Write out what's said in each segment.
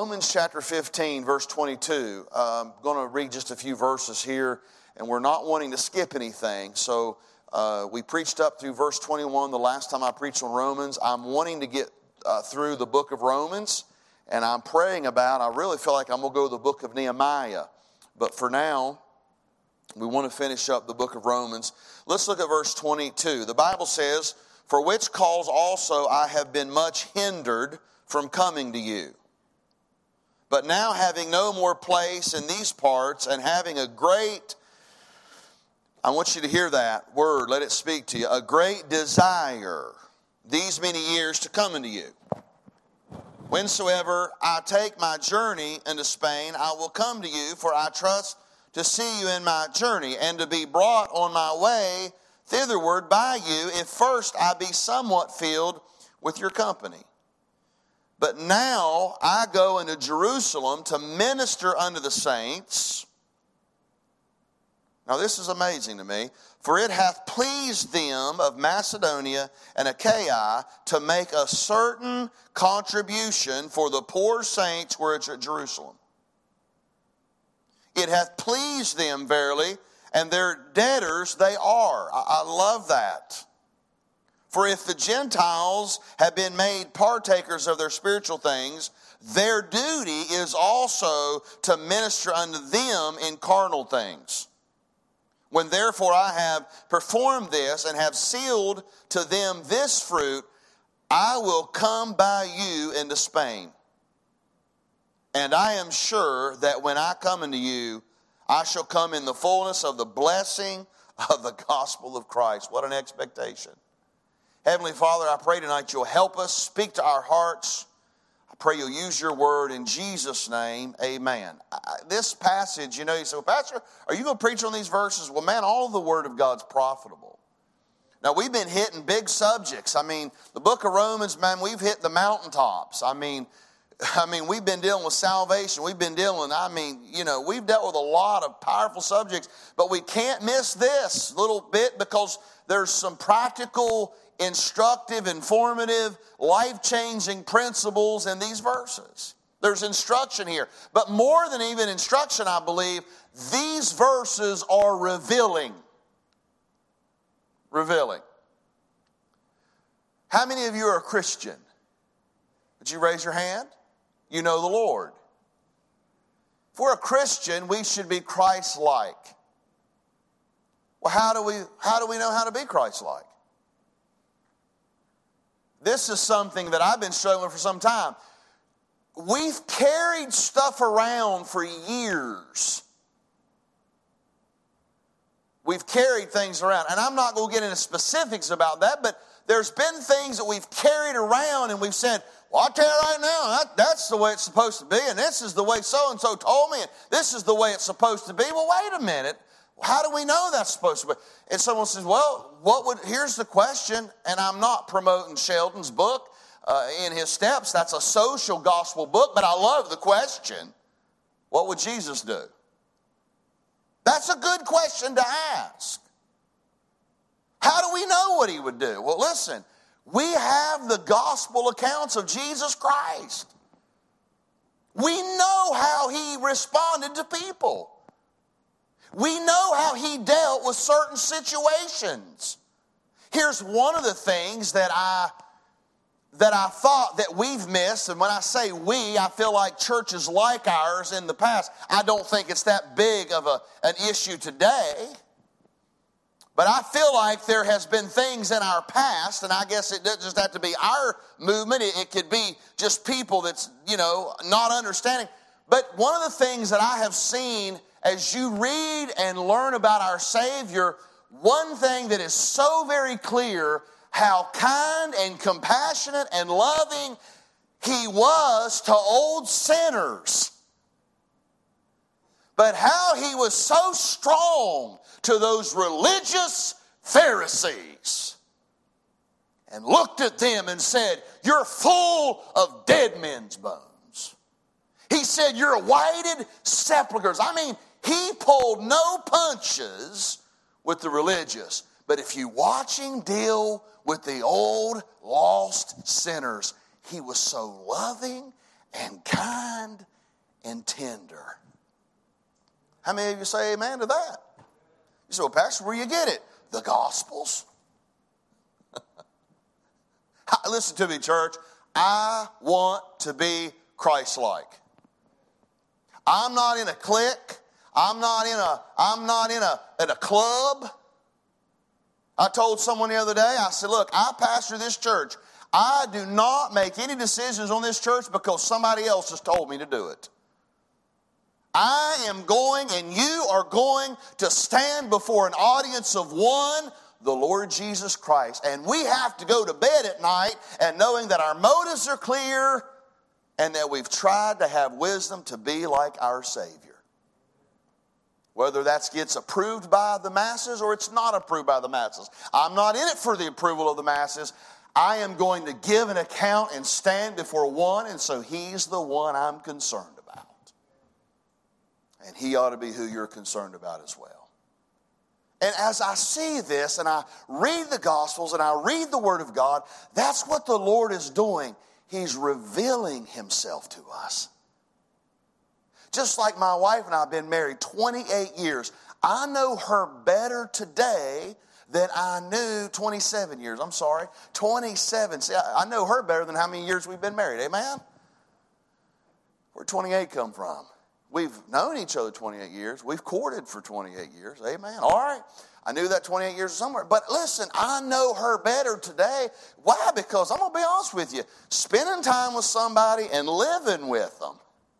Romans chapter 15, verse 22. I'm going to read just a few verses here, and we're not wanting to skip anything. So we preached up through verse 21 the last time I preached on Romans. I'm wanting to get through the book of Romans, and I'm praying about, I really feel like I'm going to go to the book of Nehemiah. But for now, we want to finish up the book of Romans. Let's look at verse 22. The Bible says, "For which cause also I have been much hindered from coming to you. But now having no more place in these parts, and having a great," I want you to hear that word, let it speak to you, "a great desire these many years to come unto you. Whensoever I take my journey into Spain, I will come to you, for I trust to see you in my journey, and to be brought on my way thitherward by you, if first I be somewhat filled with your company. But now I go into Jerusalem to minister unto the saints." Now this is amazing to me. "For it hath pleased them of Macedonia and Achaia to make a certain contribution for the poor saints which are at Jerusalem. It hath pleased them verily, and their debtors they are." I love that. "For if the Gentiles have been made partakers of their spiritual things, their duty is also to minister unto them in carnal things. When therefore I have performed this, and have sealed to them this fruit, I will come by you into Spain. And I am sure that when I come unto you, I shall come in the fullness of the blessing of the gospel of Christ." What an expectation. Heavenly Father, I pray tonight you'll help us, speak to our hearts. I pray you'll use your word in Jesus' name, amen. This passage, you say, "Well, Pastor, are you going to preach on these verses?" Well, man, all of the word of God's profitable. Now, we've been hitting big subjects. The book of Romans, man, we've hit the mountaintops. We've been dealing with salvation. We've been dealing, we've dealt with a lot of powerful subjects, but we can't miss this little bit, because there's some practical, instructive, informative, life-changing principles in these verses. There's instruction here. But more than even instruction, I believe, these verses are revealing. Revealing. How many of you are a Christian? Would you raise your hand? You know the Lord. If we're a Christian, we should be Christ-like. Well, how do we know how to be Christ-like? This is something that I've been struggling with for some time. We've carried stuff around for years. We've carried things around. And I'm not going to get into specifics about that, but there's been things that we've carried around and we've said, "Well, I'll tell you right now, that's the way it's supposed to be, and this is the way so-and-so told me, and this is the way it's supposed to be." Well, wait a minute. How do we know that's supposed to be? And someone says, "Well, here's the question," and I'm not promoting Sheldon's book in his steps. That's a social gospel book, but I love the question. What would Jesus do? That's a good question to ask. How do we know what he would do? Well, listen, we have the gospel accounts of Jesus Christ. We know how he responded to people. We know how he dealt with certain situations. Here's one of the things that I thought that we've missed, and when I say we, I feel like churches like ours in the past, I don't think it's that big of an issue today. But I feel like there has been things in our past, and I guess it doesn't just have to be our movement. It could be just people that's, not understanding. But one of the things that I have seen as you read and learn about our Savior, one thing that is so very clear, how kind and compassionate and loving he was to old sinners. But how he was so strong to those religious Pharisees and looked at them and said, "You're full of dead men's bones." He said, "You're whited sepulchres." He pulled no punches with the religious. But if you watch him deal with the old lost sinners, he was so loving and kind and tender. How many of you say amen to that? You say, well, Pastor, where you get it? The Gospels. Listen to me, church. I want to be Christ-like. I'm not in a clique. I'm not in a club. I told someone the other day, I said, look, I pastor this church. I do not make any decisions on this church because somebody else has told me to do it. I am going, and you are going to stand before an audience of one, the Lord Jesus Christ. And we have to go to bed at night and knowing that our motives are clear and that we've tried to have wisdom to be like our Savior. Whether that gets approved by the masses or it's not approved by the masses. I'm not in it for the approval of the masses. I am going to give an account and stand before one, and so he's the one I'm concerned about. And he ought to be who you're concerned about as well. And as I see this and I read the Gospels and I read the Word of God, that's what the Lord is doing. He's revealing himself to us. Just like my wife and I have been married 28 years. I know her better today than I knew 27 years. I'm sorry, 27. See, I know her better than how many years we've been married. Amen? Where'd 28 come from? We've known each other 28 years. We've courted for 28 years. Amen. All right. I knew that 28 years somewhere. But listen, I know her better today. Why? Because I'm going to be honest with you. Spending time with somebody and living with them.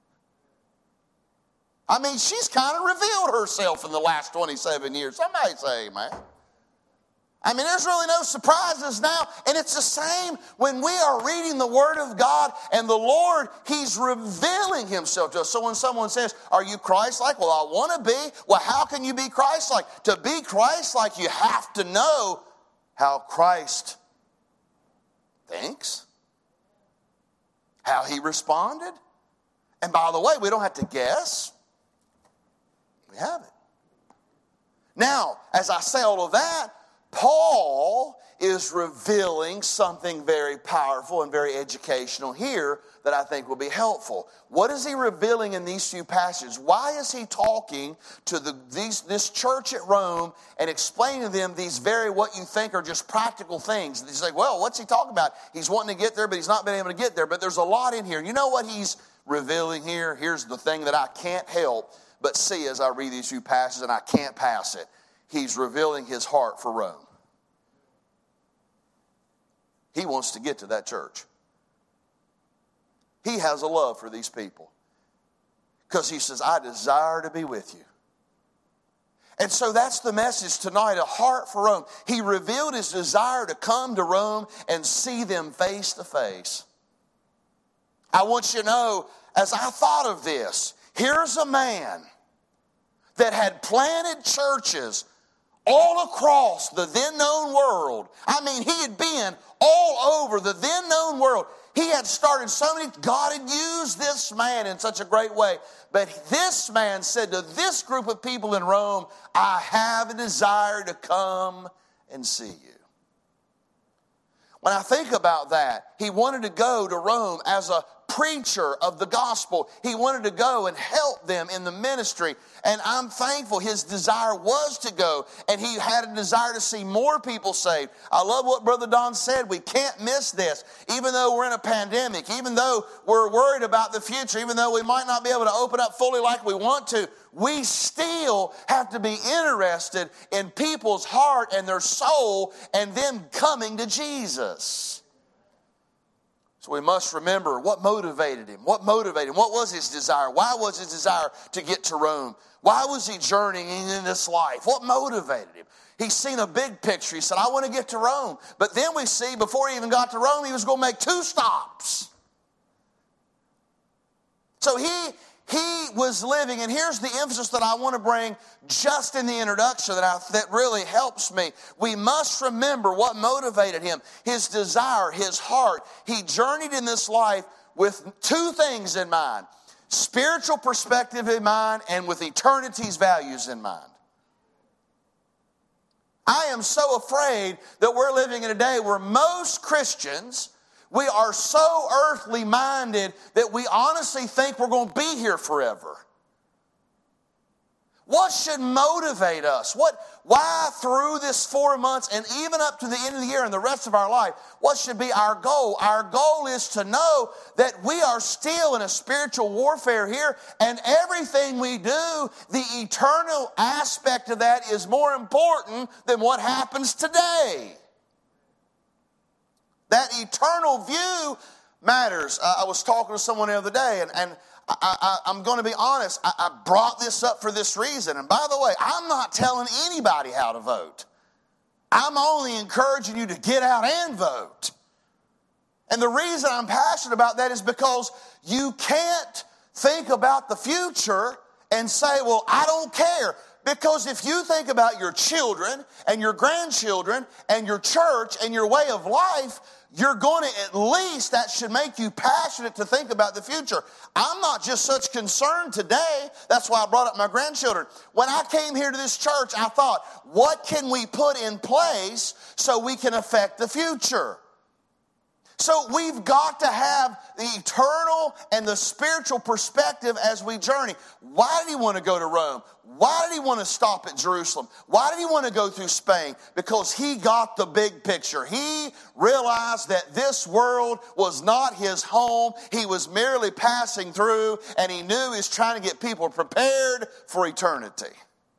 I mean, she's kind of revealed herself in the last 27 years. Somebody say amen. I mean, there's really no surprises now. And it's the same when we are reading the Word of God and the Lord, He's revealing Himself to us. So when someone says, are you Christ-like? Well, I want to be. Well, how can you be Christ-like? To be Christ-like, you have to know how Christ thinks, how He responded. And by the way, we don't have to guess. We have it. Now, as I say all of that, Paul is revealing something very powerful and very educational here that I think will be helpful. What is he revealing in these few passages? Why is he talking to this church at Rome and explaining to them these very what you think are just practical things? He's like, well, what's he talking about? He's wanting to get there, but he's not been able to get there. But there's a lot in here. You know what he's revealing here? Here's the thing that I can't help but see as I read these few passages, and I can't pass it. He's revealing his heart for Rome. He wants to get to that church. He has a love for these people. Because he says, I desire to be with you. And so that's the message tonight, a heart for Rome. He revealed his desire to come to Rome and see them face to face. I want you to know, as I thought of this, here's a man that had planted churches all across the then known world. I mean, he had been all over the then known world. He had started so many, God had used this man in such a great way. But this man said to this group of people in Rome, I have a desire to come and see you. When I think about that, he wanted to go to Rome as a preacher of the gospel. He wanted to go and help them in the ministry. And I'm thankful his desire was to go. And he had a desire to see more people saved. I love what Brother Don said. We can't miss this. Even though we're in a pandemic, even though we're worried about the future, even though we might not be able to open up fully like we want to, we still have to be interested in people's heart and their soul and them coming to Jesus. So we must remember what motivated him. What motivated him? What was his desire? Why was his desire to get to Rome? Why was he journeying in this life? What motivated him? He's seen a big picture. He said, I want to get to Rome. But then we see before he even got to Rome, he was going to make 2 stops. So he was living, and here's the emphasis that I want to bring just in the introduction that really helps me. We must remember what motivated him, his desire, his heart. He journeyed in this life with 2 things in mind, spiritual perspective in mind and with eternity's values in mind. I am so afraid that we're living in a day where most Christians, We are so earthly minded that we honestly think we're going to be here forever. What should motivate us? Why through this 4 months and even up to the end of the year and the rest of our life, what should be our goal? Our goal is to know that we are still in a spiritual warfare here, and everything we do, the eternal aspect of that is more important than what happens today. That eternal view matters. I was talking to someone the other day, and I'm going to be honest, I brought this up for this reason. And by the way, I'm not telling anybody how to vote. I'm only encouraging you to get out and vote. And the reason I'm passionate about that is because you can't think about the future and say, well, I don't care. Because if you think about your children and your grandchildren and your church and your way of life, you're going to, at least that should make you passionate to think about the future. I'm not just such concerned today. That's why I brought up my grandchildren. When I came here to this church, I thought, what can we put in place so we can affect the future? So we've got to have the eternal and the spiritual perspective as we journey. Why did he want to go to Rome? Why did he want to stop at Jerusalem? Why did he want to go through Spain? Because he got the big picture. He realized that this world was not his home. He was merely passing through, and he knew he was trying to get people prepared for eternity.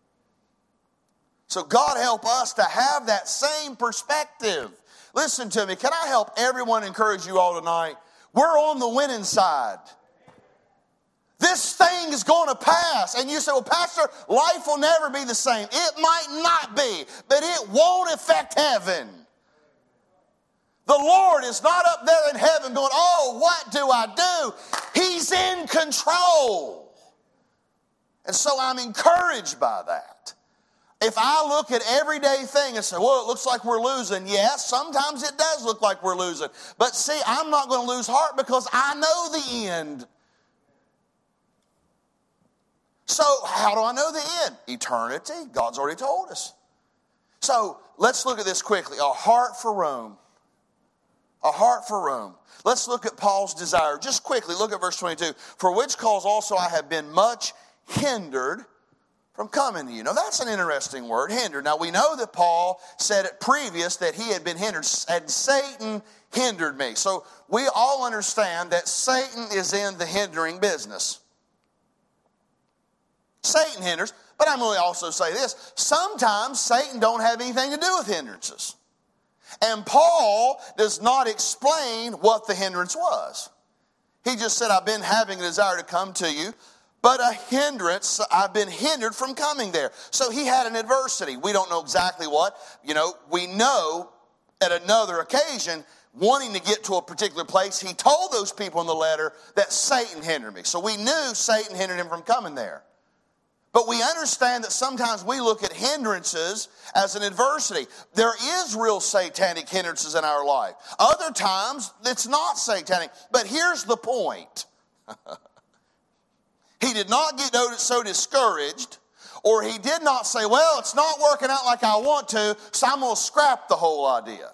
So God help us to have that same perspective. Listen to me. Can I help everyone, encourage you all tonight? We're on the winning side. This thing is going to pass. And you say, well, Pastor, life will never be the same. It might not be, but it won't affect heaven. The Lord is not up there in heaven going, oh, what do I do? He's in control. And so I'm encouraged by that. If I look at everyday thing and say, well, it looks like we're losing. Yes, sometimes it does look like we're losing. But see, I'm not going to lose heart because I know the end. So how do I know the end? Eternity. God's already told us. So let's look at this quickly. A heart for Rome. A heart for Rome. Let's look at Paul's desire. Just quickly, look at verse 22. For which cause also I have been much hindered from coming to you. Now that's an interesting word, hindered. Now we know that Paul said it previous that he had been hindered, and Satan hindered me. So we all understand that Satan is in the hindering business. Satan hinders, but I'm going to also say this. Sometimes Satan don't have anything to do with hindrances. And Paul does not explain what the hindrance was. He just said, I've been having a desire to come to you, but a hindrance, I've been hindered from coming there. So he had an adversity. We don't know exactly what. We know at another occasion, wanting to get to a particular place, he told those people in the letter that Satan hindered me. So we knew Satan hindered him from coming there. But we understand that sometimes we look at hindrances as an adversity. There is real satanic hindrances in our life. Other times, it's not satanic. But here's the point. He did not get so discouraged, or he did not say, well, it's not working out like I want to, so I'm going to scrap the whole idea.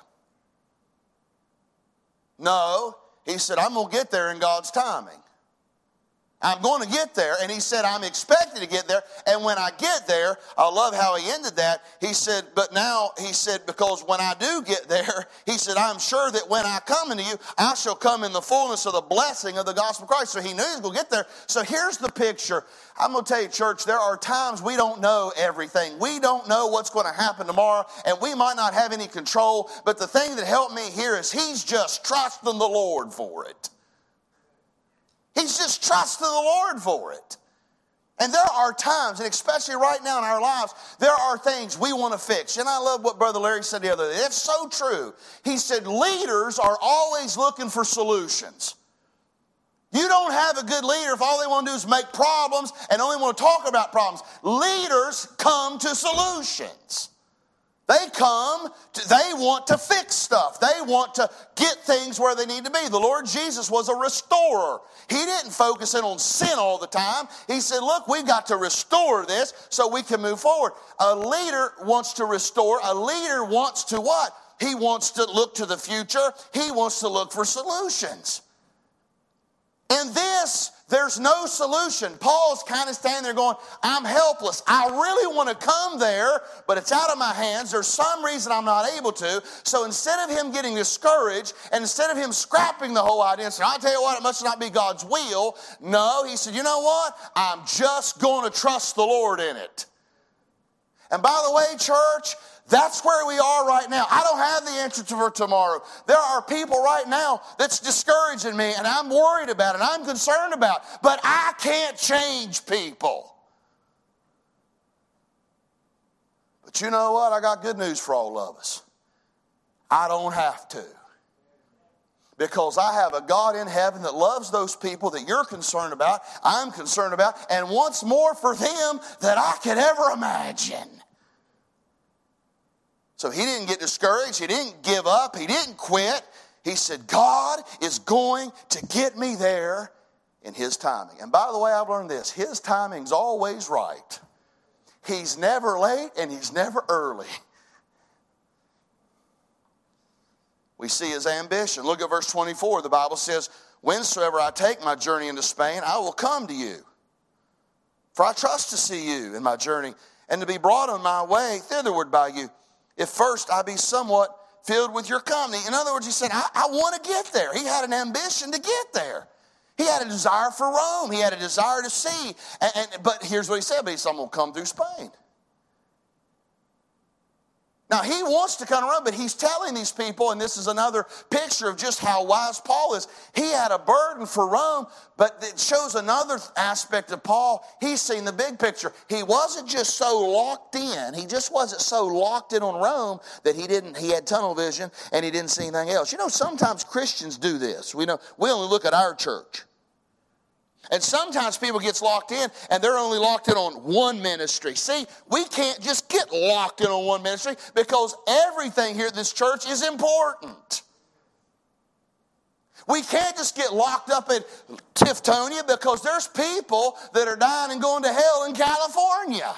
No, he said, I'm going to get there in God's timing. I'm going to get there. And he said, I'm expected to get there. And when I get there, I love how he ended that. He said, but now, he said, because when I do get there, he said, I'm sure that when I come into you, I shall come in the fullness of the blessing of the gospel of Christ. So he knew he was going to get there. So here's the picture. I'm going to tell you, church, there are times we don't know everything. We don't know what's going to happen tomorrow, and we might not have any control. But the thing that helped me here is he's just trusting the Lord for it. He's just trusting the Lord for it. And there are times, and especially right now in our lives, there are things we want to fix. And I love what Brother Larry said the other day. It's so true. He said leaders are always looking for solutions. You don't have a good leader if all they want to do is make problems and only want to talk about problems. Leaders come to solutions. They want to fix stuff. They want to get things where they need to be. The Lord Jesus was a restorer. He didn't focus in on sin all the time. He said, look, we've got to restore this so we can move forward. A leader wants to restore. A leader wants to what? He wants to look to the future. He wants to look for solutions. In this, there's no solution. Paul's kind of standing there going, I'm helpless. I really want to come there, but it's out of my hands. There's some reason I'm not able to. So instead of him getting discouraged, and instead of him scrapping the whole idea and saying, I'll tell you what, it must not be God's will. No, he said, you know what? I'm just going to trust the Lord in it. And by the way, church, that's where we are right now. I don't have the answer for tomorrow. There are people right now that's discouraging me, and I'm worried about it, and I'm concerned about it, but I can't change people. But you know what? I got good news for all of us. I don't have to. Because I have a God in heaven that loves those people that you're concerned about, I'm concerned about, and wants more for them than I could ever imagine. So he didn't get discouraged. He didn't give up. He didn't quit. He said, God is going to get me there in his timing. And by the way, I've learned this. His timing's always right. He's never late and he's never early. We see his ambition. Look at verse 24. The Bible says, whensoever I take my journey into Spain, I will come to you. For I trust to see you in my journey and to be brought on my way thitherward by you. If first I be somewhat filled with your company. In other words, he said, I want to get there. He had an ambition to get there. He had a desire for Rome. He had a desire to see. But here's what he said. But he said, I'm going to come through Spain. Now, he wants to come around, but he's telling these people, and this is another picture of just how wise Paul is. He had a burden for Rome, but it shows another aspect of Paul. He's seen the big picture. He wasn't just so locked in. He just wasn't so locked in on Rome that he had tunnel vision and he didn't see anything else. You know, sometimes Christians do this. We only look at our church. And sometimes people get locked in and they're only locked in on one ministry. See, we can't just get locked in on one ministry because everything here at this church is important. We can't just get locked up in Tiftonia because there's people that are dying and going to hell in California.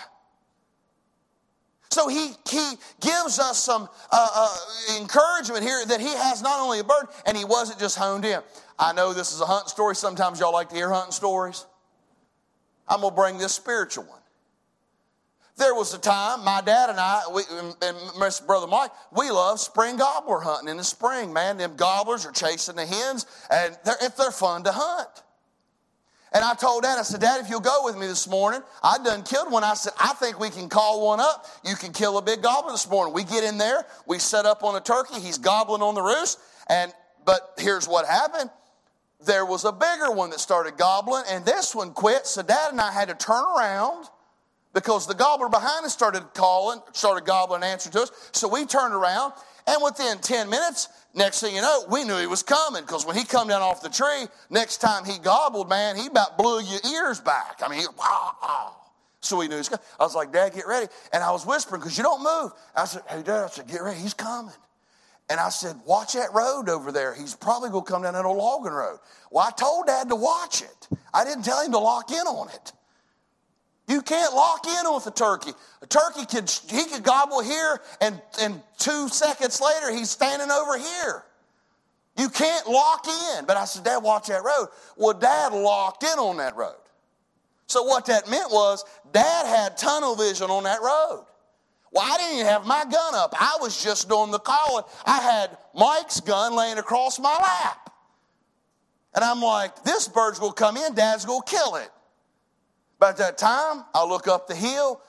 So he gives us some encouragement here that he has not only a burden, and he wasn't just honed in. I know this is a hunting story. Sometimes y'all like to hear hunting stories. I'm going to bring this spiritual one. There was a time, my dad and I, and my brother Mike, we love spring gobbler hunting in the spring, man. Them gobblers are chasing the hens, and they're fun to hunt. And I told Dad, I said, Dad, if you'll go with me this morning, I done killed one. I said, I think we can call one up. You can kill a big gobbler this morning. We get in there. We set up on a turkey. He's gobbling on the roost. But here's what happened. There was a bigger one that started gobbling, and this one quit. So Dad and I had to turn around because the gobbler behind us started gobbling, answering to us. So we turned around, and within 10 minutes, next thing you know, we knew he was coming because when he come down off the tree, next time he gobbled, man, he about blew your ears back. I mean, wow. So we knew he was coming. I was like, Dad, get ready. And I was whispering because you don't move. I said, hey, Dad, get ready. He's coming. And I said, watch that road over there. He's probably going to come down that old logging road. Well, I told Dad to watch it. I didn't tell him to lock in on it. You can't lock in with a turkey. A turkey could gobble here, and 2 seconds later, he's standing over here. You can't lock in. But I said, Dad, watch that road. Well, Dad locked in on that road. So what that meant was Dad had tunnel vision on that road. Well, I didn't even have my gun up. I was just doing the calling. I had Mike's gun laying across my lap. And I'm like, this bird's going to come in, Dad's going to kill it. But at that time, I look up the hill.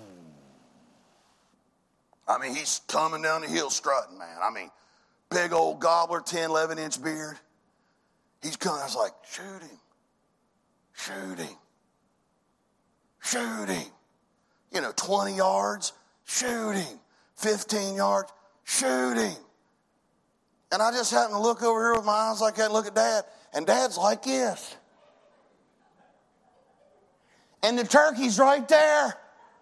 I mean, he's coming down the hill strutting, man. I mean, big old gobbler, 10, 11-inch beard. He's coming. I was like, shoot him. Shoot him. Shoot him. 20 yards. Shoot him. 15 yards. Shoot him. And I just happened to look over here with my eyes like that and look at Dad. And Dad's like this. And the turkey's right there.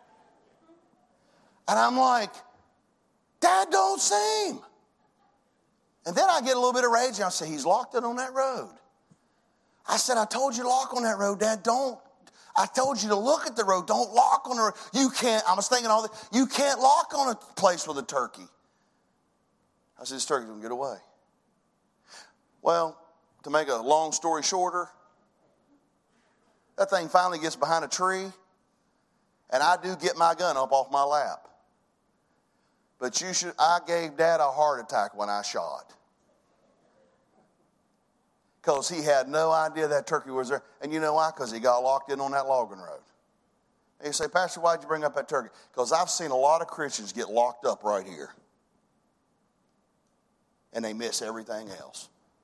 And I'm like, Dad, don't see him. And then I get a little bit of rage and I say, he's locked in on that road. I said, I told you to lock on that road, Dad. Don't. I told you to look at the road. Don't lock on the road. You can't. I was thinking all this. You can't lock on a place with a turkey. I said, this turkey's going to get away. Well, to make a long story shorter, that thing finally gets behind a tree, and I do get my gun up off my lap. But I gave Dad a heart attack when I shot. Because he had no idea that turkey was there. And you know why? Because he got locked in on that logging road. And you say, Pastor, why'd you bring up that turkey? Because I've seen a lot of Christians get locked up right here. And they miss everything else.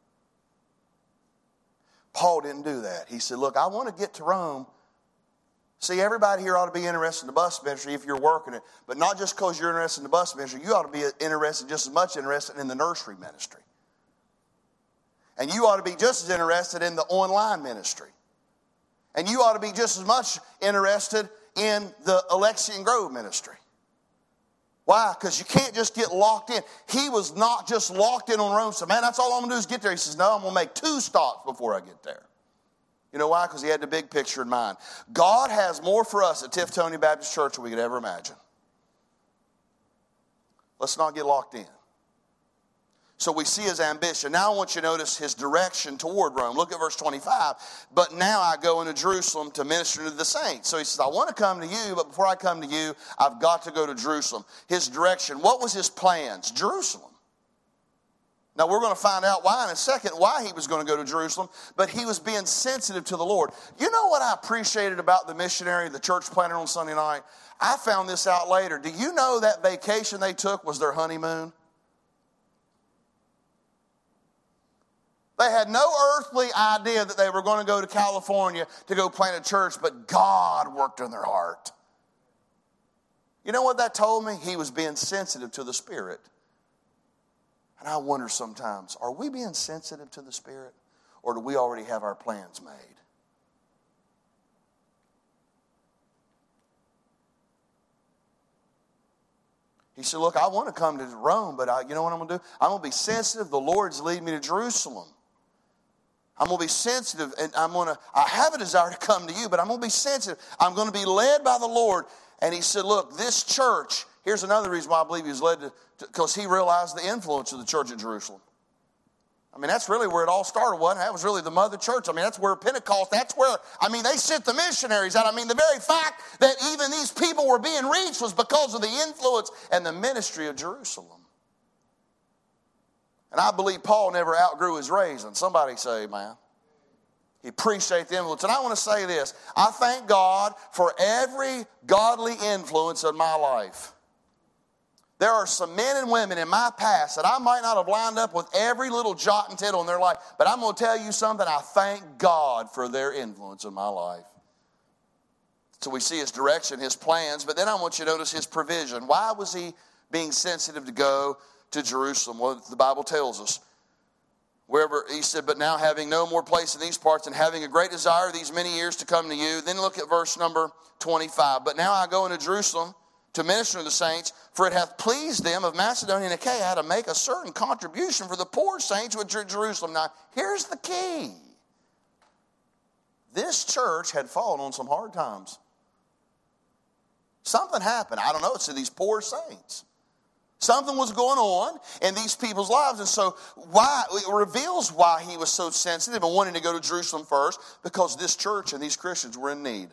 Paul didn't do that. He said, look, I want to get to Rome. See, everybody here ought to be interested in the bus ministry if you're working it. But not just because you're interested in the bus ministry. You ought to be interested, just as much interested in the nursery ministry. And you ought to be just as interested in the online ministry. And you ought to be just as much interested in the Alexian Grove ministry. Why? Because you can't just get locked in. He was not just locked in on Rome. So, man, that's all I'm going to do is get there. He says, no, I'm going to make 2 stops before I get there. You know why? Because he had the big picture in mind. God has more for us at Tiftonio Baptist Church than we could ever imagine. Let's not get locked in. So we see his ambition. Now I want you to notice his direction toward Rome. Look at verse 25. But now I go into Jerusalem to minister to the saints. So he says, I want to come to you, but before I come to you, I've got to go to Jerusalem. His direction. What was his plans? Jerusalem. Now we're going to find out why in a second, why he was going to go to Jerusalem, but he was being sensitive to the Lord. You know what I appreciated about the missionary, the church planter on Sunday night? I found this out later. Do you know that vacation they took was their honeymoon? They had no earthly idea that they were going to go to California to go plant a church, but God worked in their heart. You know what that told me? He was being sensitive to the Spirit. And I wonder sometimes, are we being sensitive to the Spirit? Or do we already have our plans made? He said, look, I want to come to Rome, but you know what I'm going to do? I'm going to be sensitive. The Lord's leading me to Jerusalem. I'm going to be sensitive, and I have a desire to come to you, but I'm going to be sensitive. I'm going to be led by the Lord. And he said, look, this church, here's another reason why I believe he was led to, because he realized the influence of the church at Jerusalem. I mean, that's really where it all started, wasn't it? That was really the mother church. I mean, that's where Pentecost, they sent the missionaries out. I mean, the very fact that even these people were being reached was because of the influence and the ministry of Jerusalem. And I believe Paul never outgrew his raisins. Somebody say amen. He appreciated the influence. And I want to say this. I thank God for every godly influence in my life. There are some men and women in my past that I might not have lined up with every little jot and tittle in their life. But I'm going to tell you something. I thank God for their influence in my life. So we see his direction, his plans. But then I want you to notice his provision. Why was he being sensitive to go to Jerusalem? Well, the Bible tells us. Wherever he said, but now having no more place in these parts and having a great desire these many years to come to you. Then look at verse number 25. But now I go into Jerusalem to minister to the saints, for it hath pleased them of Macedonia and Achaia to make a certain contribution for the poor saints which are at Jerusalem. Now, here's the key. This church had fallen on some hard times. Something happened. I don't know. It's to these poor saints. Something was going on in these people's lives. And so it reveals why he was so sensitive and wanting to go to Jerusalem first, because this church and these Christians were in need.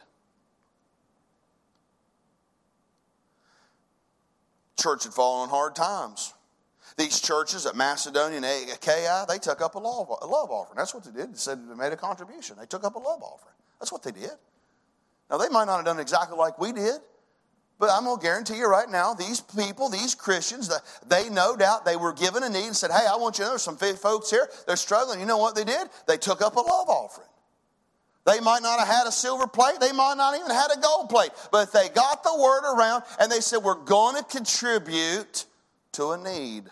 Church had fallen on hard times. These churches at Macedonia and Achaia, they took up a love offering. That's what they did. They said they made a contribution. They took up a love offering. That's what they did. Now, they might not have done exactly like we did, but I'm going to guarantee you right now, these people, these Christians, they no doubt they were given a need and said, hey, I want you to know there's some folks here, they're struggling. You know what they did? They took up a love offering. They might not have had a silver plate. They might not even have had a gold plate. But they got the word around and they said, we're going to contribute to a need.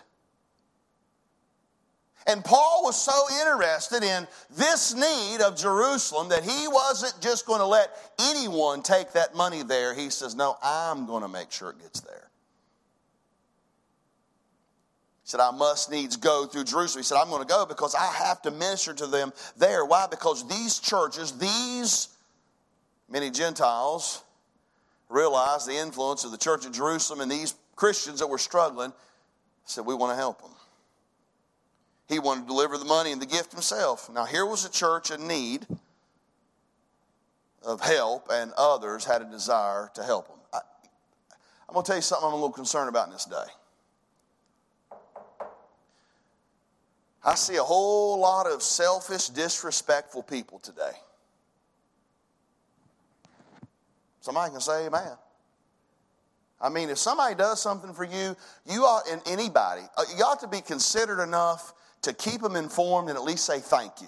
And Paul was so interested in this need of Jerusalem that he wasn't just going to let anyone take that money there. He says, no, I'm going to make sure it gets there. He said, I must needs go through Jerusalem. He said, I'm going to go because I have to minister to them there. Why? Because these churches, these many Gentiles realized the influence of the church of Jerusalem, and these Christians that were struggling said, we want to help them. He wanted to deliver the money and the gift himself. Now here was a church in need of help, and others had a desire to help them. I'm going to tell you something I'm a little concerned about in this day. I see a whole lot of selfish, disrespectful people today. Somebody can say amen. I mean, if somebody does something for you, you ought, and anybody, you ought to be considerate enough to keep them informed and at least say thank you.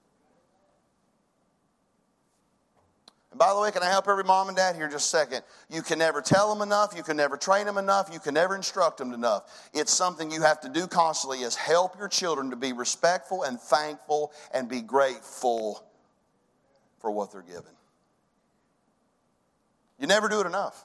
And by the way, can I help every mom and dad here just a second? You can never tell them enough. You can never train them enough. You can never instruct them enough. It's something you have to do constantly, is help your children to be respectful and thankful and be grateful for what they're given. You never do it enough.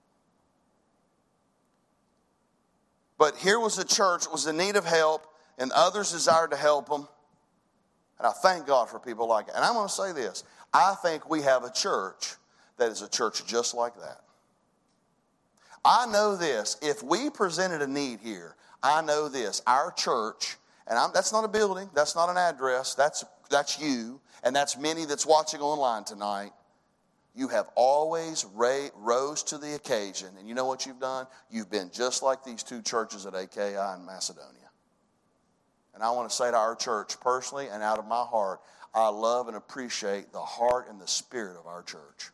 But here was a church that was in need of help, and others desired to help them. And I thank God for people like it. And I'm going to say this. I think we have a church that is a church just like that. I know this. If we presented a need here, I know this. Our church, and that's not a building, that's not an address, that's you, and that's many that's watching online tonight. You have always rose to the occasion. And you know what you've done? You've been just like these two churches at AKI in Macedonia. And I want to say to our church personally and out of my heart, I love and appreciate the heart and the spirit of our church.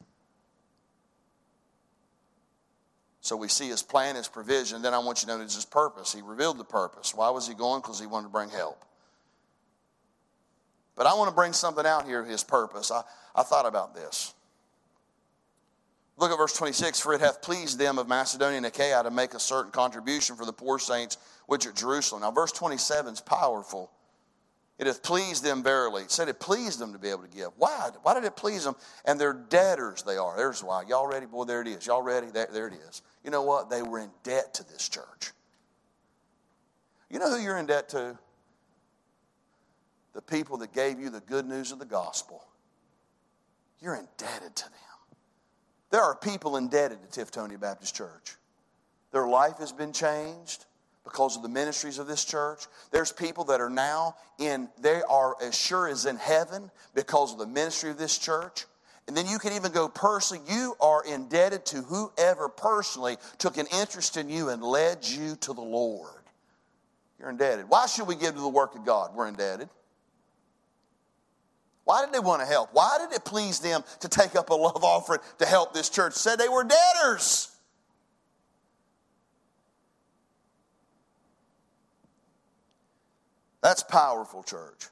So we see his plan, his provision. Then I want you to notice his purpose. He revealed the purpose. Why was he going? Because he wanted to bring help. But I want to bring something out here, his purpose. I thought about this. Look at verse 26. For it hath pleased them of Macedonia and Achaia to make a certain contribution for the poor saints which are at Jerusalem. Now verse 27 is powerful. It hath pleased them verily. It said it pleased them to be able to give. Why? Why did it please them? And they're debtors they are. There's why. Y'all ready? Boy, there it is. Y'all ready? There it is. You know what? They were in debt to this church. You know who you're in debt to? The people that gave you the good news of the gospel. You're indebted to them. There are people indebted to Tiftonia Baptist Church. Their life has been changed because of the ministries of this church. There's people that are now they are as sure as in heaven because of the ministry of this church. And then you can even go personally. You are indebted to whoever personally took an interest in you and led you to the Lord. You're indebted. Why should we give to the work of God? We're indebted. Why did they want to help? Why did it please them to take up a love offering to help this church? It said they were debtors. That's powerful, church.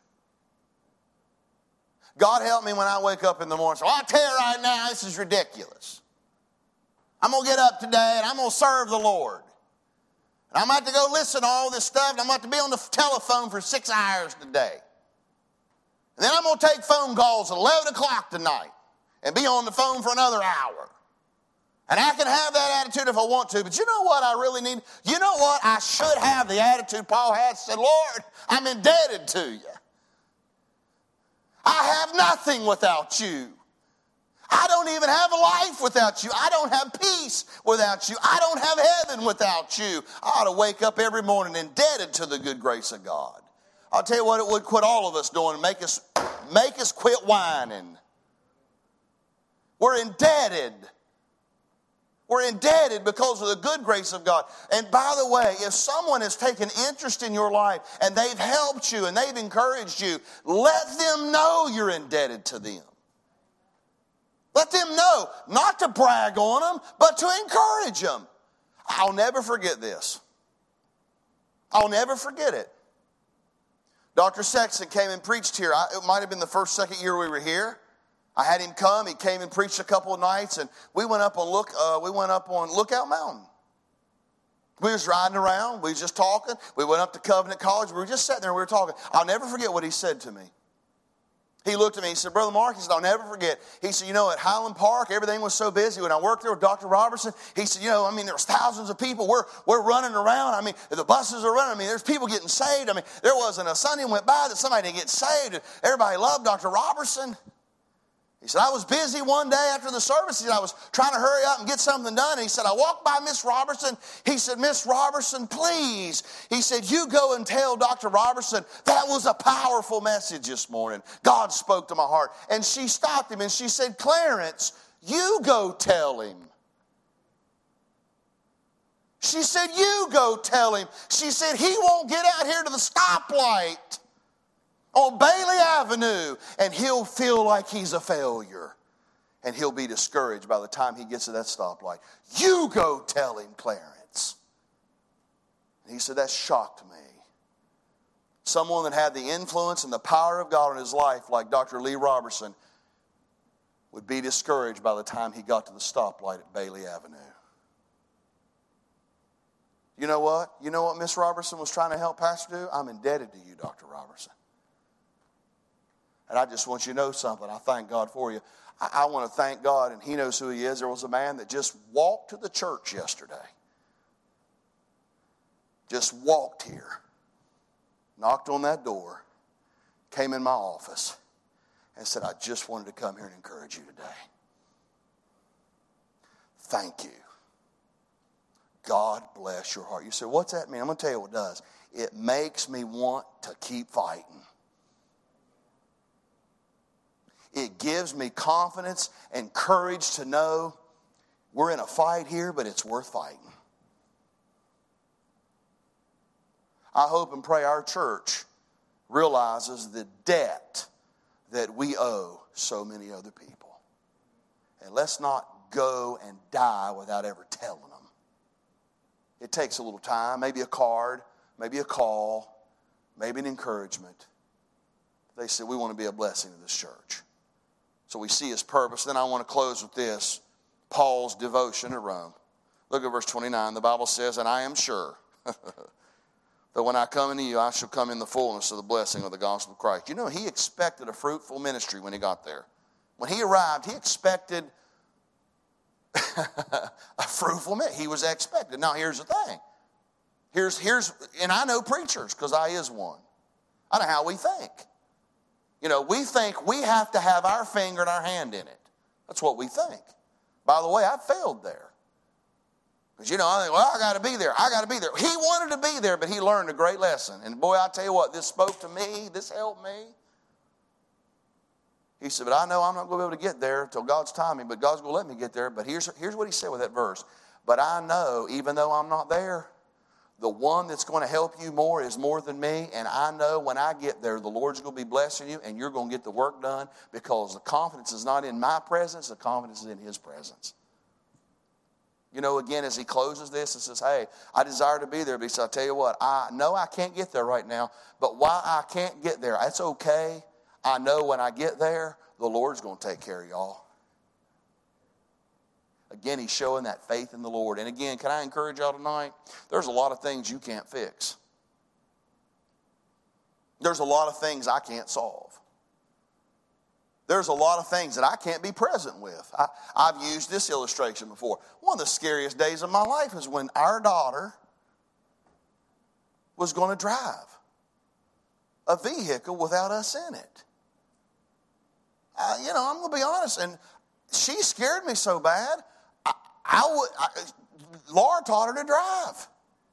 God help me when I wake up in the morning. So I'll tell you right now, this is ridiculous. I'm going to get up today and I'm going to serve the Lord. And I'm about to go listen to all this stuff and I'm about to be on the telephone for 6 hours today. And then I'm going to take phone calls at 11 o'clock tonight and be on the phone for another hour. And I can have that attitude if I want to, but you know what I really need? You know what? I should have the attitude Paul had. Said, Lord, I'm indebted to you. I have nothing without you. I don't even have a life without you. I don't have peace without you. I don't have heaven without you. I ought to wake up every morning indebted to the good grace of God. I'll tell you what it would quit all of us doing, make us quit whining. We're indebted. We're indebted because of the good grace of God. And by the way, if someone has taken interest in your life and they've helped you and they've encouraged you, let them know you're indebted to them. Let them know, not to brag on them, but to encourage them. I'll never forget this. I'll never forget it. Dr. Sexton came and preached here. It might have been the second year we were here. I had him come. He came and preached a couple of nights, and we went up on Lookout Mountain. We was riding around. We was just talking. We went up to Covenant College. We were just sitting there. We were talking. I'll never forget what he said to me. He looked at me. He said, Brother Mark, he said, I'll never forget. He said, at Highland Park, everything was so busy. When I worked there with Dr. Robertson, he said, there was thousands of people. We're running around. The buses are running. There's people getting saved. There wasn't a Sunday went by that somebody didn't get saved. Everybody loved Dr. Robertson. He said, I was busy one day after the service. He said, I was trying to hurry up and get something done. And he said, I walked by Miss Robertson. He said, Miss Robertson, please. He said, you go and tell Dr. Robertson that was a powerful message this morning. God spoke to my heart. And she stopped him and she said, Clarence, you go tell him. She said, you go tell him. She said, he won't get out here to the stoplight on Bailey Avenue, and he'll feel like he's a failure. And he'll be discouraged by the time he gets to that stoplight. You go tell him, Clarence. And he said, that shocked me. Someone that had the influence and the power of God in his life, like Dr. Lee Robertson, would be discouraged by the time he got to the stoplight at Bailey Avenue. You know what? You know what Miss Robertson was trying to help Pastor do? I'm indebted to you, Dr. Robertson. And I just want you to know something. I thank God for you. I want to thank God, and he knows who he is. There was a man that just walked to the church yesterday. Just walked here. Knocked on that door. Came in my office. And said, I just wanted to come here and encourage you today. Thank you. God bless your heart. You say, what's that mean? I'm going to tell you what it does. It makes me want to keep fighting. It gives me confidence and courage to know we're in a fight here, but it's worth fighting. I hope and pray our church realizes the debt that we owe so many other people. And let's not go and die without ever telling them. It takes a little time, maybe a card, maybe a call, maybe an encouragement. They said, we want to be a blessing to this church. So we see his purpose. Then I want to close with this, Paul's devotion to Rome. Look at verse 29. The Bible says, and I am sure that when I come into you, I shall come in the fullness of the blessing of the gospel of Christ. You know, he expected a fruitful ministry when he got there. When he arrived, he expected a fruitful ministry. He was expected. Now, here's the thing. And I know preachers, because I is one. I know how we think. You know, we think we have to have our finger and our hand in it. That's what we think. By the way, I failed there. Because, you know, I think, well, I got to be there. I got to be there. He wanted to be there, but he learned a great lesson. And boy, I tell you what, this spoke to me. This helped me. He said, but I know I'm not going to be able to get there until God's timing, but God's going to let me get there. But here's what he said with that verse. But I know, even though I'm not there, the one that's going to help you more is more than me. And I know when I get there, the Lord's going to be blessing you and you're going to get the work done, because the confidence is not in my presence. The confidence is in his presence. You know, again, as he closes this and says, hey, I desire to be there. But he said, I'll tell you what, I know I can't get there right now. But while I can't get there, that's okay. I know when I get there, the Lord's going to take care of y'all. Again, he's showing that faith in the Lord. And again, can I encourage y'all tonight? There's a lot of things you can't fix. There's a lot of things I can't solve. There's a lot of things that I can't be present with. I've used this illustration before. One of the scariest days of my life is when our daughter was going to drive a vehicle without us in it. I'm going to be honest, and she scared me so bad, Laura taught her to drive.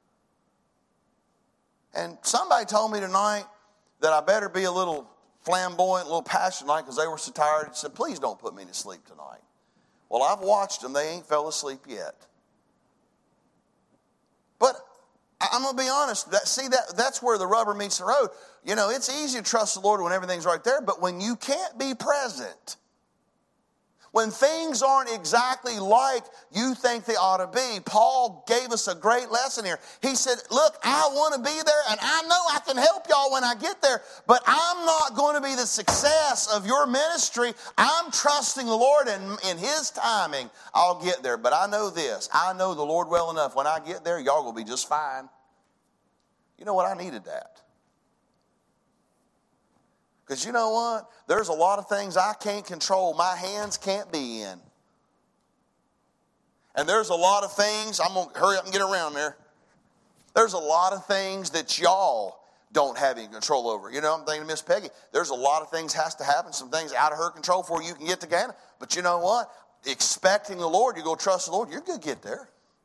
And somebody told me tonight that I better be a little flamboyant, a little passionate, because they were so tired. He said, please don't put me to sleep tonight. Well, I've watched them. They ain't fell asleep yet. But I'm going to be honest. That's where the rubber meets the road. You know, it's easy to trust the Lord when everything's right there, but when you can't be present, when things aren't exactly like you think they ought to be, Paul gave us a great lesson here. He said, look, I want to be there, and I know I can help y'all when I get there, but I'm not going to be the success of your ministry. I'm trusting the Lord, and in his timing, I'll get there. But I know this. I know the Lord well enough. When I get there, y'all will be just fine. You know what? I needed that. Because you know what? There's a lot of things I can't control. My hands can't be in. And there's a lot of things, I'm going to hurry up and get around there. There's a lot of things that y'all don't have any control over. You know, I'm thinking of Miss Peggy. There's a lot of things has to happen, some things out of her control before you can get to Guyana. But you know what? Expecting the Lord, you go trust the Lord, you're going to get there.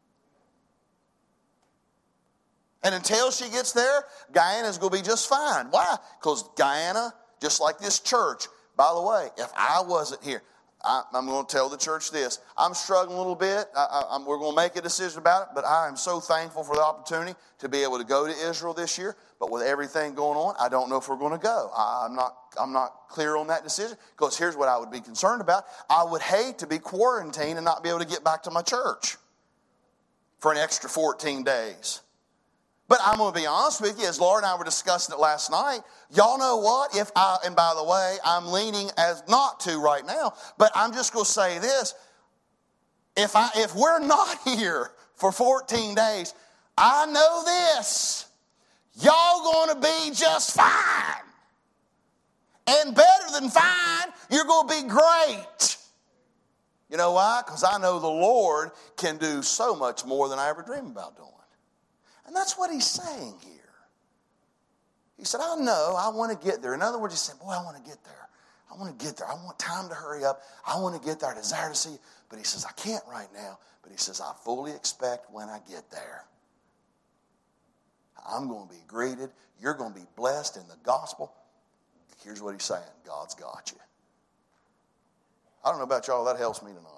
And until she gets there, Guyana's going to be just fine. Why? Because Guyana, just like this church, by the way, if I wasn't here, I'm going to tell the church this. I'm struggling a little bit. We're going to make a decision about it, but I am so thankful for the opportunity to be able to go to Israel this year. But with everything going on, I don't know if we're going to go. I'm not clear on that decision, because here's what I would be concerned about. I would hate to be quarantined and not be able to get back to my church for an extra 14 days. But I'm going to be honest with you, as Laura and I were discussing it last night, y'all know what? And by the way, I'm leaning as not to right now, but I'm just going to say this. If we're not here for 14 days, I know this. Y'all going to be just fine. And better than fine, you're going to be great. You know why? Because I know the Lord can do so much more than I ever dreamed about doing. And that's what he's saying here. He said, I know, I want to get there. In other words, he said, boy, I want to get there. I want to get there. I want time to hurry up. I want to get there. I desire to see you. But he says, I can't right now. But he says, I fully expect when I get there, I'm going to be greeted. You're going to be blessed in the gospel. Here's what he's saying. God's got you. I don't know about y'all. That helps me tonight.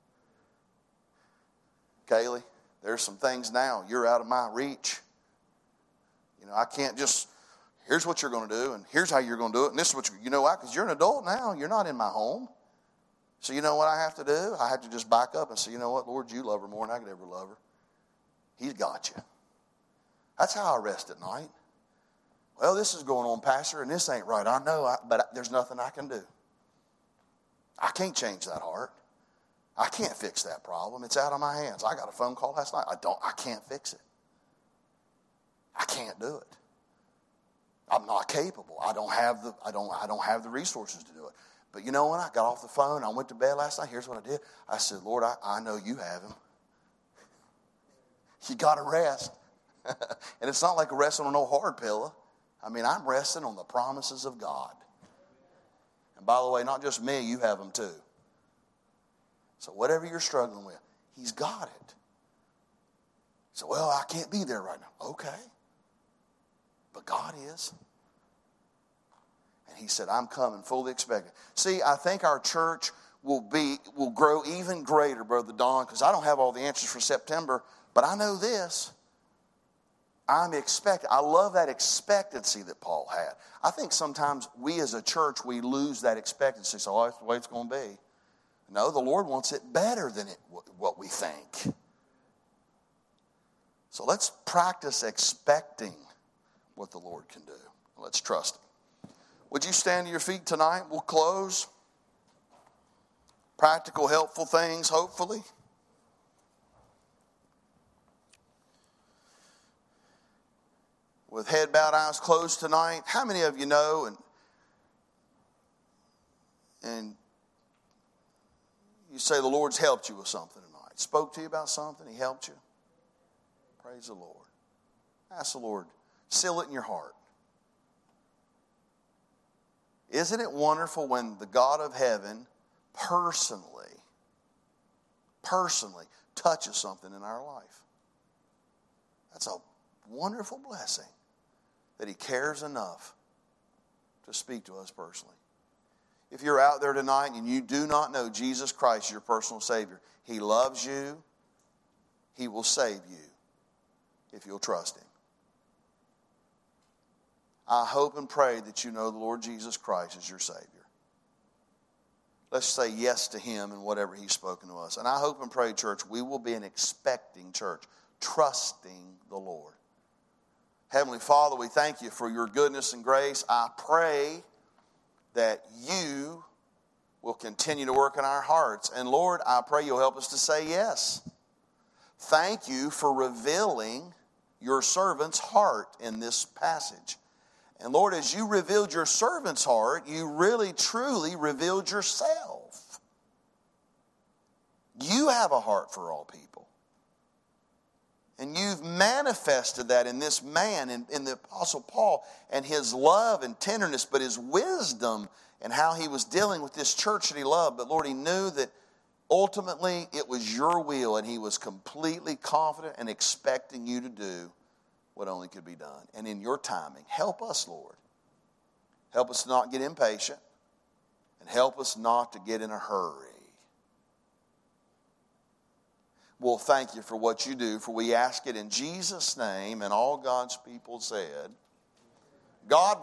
Kaylee, there's some things now. You're out of my reach. You know, I can't just, here's what you're going to do, and here's how you're going to do it, and this is what you know why? Because you're an adult now. You're not in my home. So you know what I have to do? I have to just back up and say, you know what, Lord, you love her more than I could ever love her. He's got you. That's how I rest at night. Well, this is going on, Pastor, and this ain't right. I know, but there's nothing I can do. I can't change that heart. I can't fix that problem. It's out of my hands. I got a phone call last night. I can't fix it. I can't do it. I'm not capable. I don't have the resources to do it. But you know what? I got off the phone. I went to bed last night. Here's what I did. I said, Lord, I know you have him. You got to rest. And it's not like resting on no hard pillow. I mean, I'm resting on the promises of God. And by the way, not just me, you have them too. So whatever you're struggling with, he's got it. So, well, I can't be there right now. Okay. But God is. And he said, I'm coming fully expecting. See, I think our church will grow even greater, Brother Don, because I don't have all the answers for September, but I know this. I'm expecting. I love that expectancy that Paul had. I think sometimes we as a church, we lose that expectancy. So that's the way it's going to be. No, the Lord wants it better than what we think. So let's practice expecting what the Lord can do. Let's trust him. Would you stand to your feet tonight? We'll close. Practical, helpful things, hopefully. With head bowed, eyes closed tonight, how many of you know and you say the Lord's helped you with something tonight? Spoke to you about something, he helped you? Praise the Lord. Ask the Lord, seal it in your heart. Isn't it wonderful when the God of heaven personally touches something in our life? That's a wonderful blessing that he cares enough to speak to us personally. If you're out there tonight and you do not know Jesus Christ, your personal Savior, he loves you. He will save you if you'll trust him. I hope and pray that you know the Lord Jesus Christ as your Savior. Let's say yes to him and whatever he's spoken to us. And I hope and pray, church, we will be an expecting church, trusting the Lord. Heavenly Father, we thank you for your goodness and grace. I pray that you will continue to work in our hearts. And Lord, I pray you'll help us to say yes. Thank you for revealing your servant's heart in this passage. And Lord, as you revealed your servant's heart, you really, truly revealed yourself. You have a heart for all people. And you've manifested that in this man, in the Apostle Paul, and his love and tenderness, but his wisdom and how he was dealing with this church that he loved. But Lord, he knew that ultimately it was your will, and he was completely confident and expecting you to do what only could be done. And in your timing, help us, Lord. Help us not get impatient, and help us not to get in a hurry. Well, thank you for what you do, for we ask it in Jesus' name, and all God's people said, God